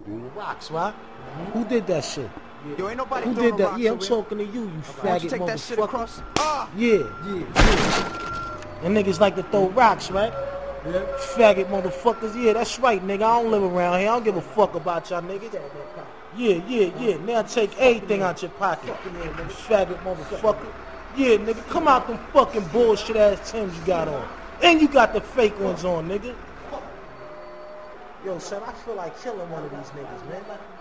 Rocks, right? Who did that shit? Yo, ain't nobody Who throwing did that? rocks Yeah, I'm over talking to you, you Why don't you faggot take that shit motherfucker. across? Yeah. And niggas like to throw rocks, right? Yeah. Faggot motherfuckers. Yeah, that's right, nigga. I don't live around here. I don't give a fuck about y'all niggas. Yeah. Now take everything out your pocket. Faggot motherfucker. Yeah, nigga. Come out them fucking bullshit ass Timbs you got on. And you got the fake ones on, nigga. Yo, son, I feel like killing one of these niggas, man.